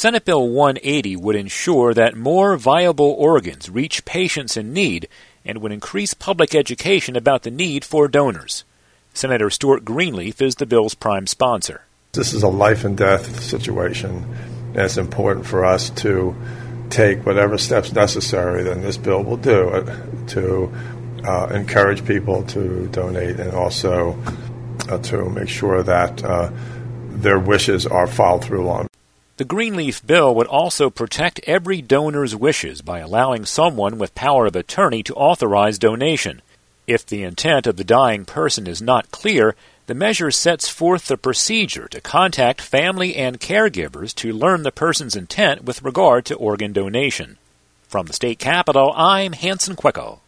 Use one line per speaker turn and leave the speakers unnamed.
Senate Bill 180 would ensure that more viable organs reach patients in need and would increase public education about the need for donors. Senator Stuart Greenleaf is the bill's prime sponsor.
This is a life and death situation, and it's important for us to take whatever steps necessary that this bill will do to encourage people to donate and also to make sure that their wishes are followed through on.
The Greenleaf bill would also protect every donor's wishes by allowing someone with power of attorney to authorize donation. If the intent of the dying person is not clear, the measure sets forth the procedure to contact family and caregivers to learn the person's intent with regard to organ donation. From the state capitol, I'm Hanson Quecko.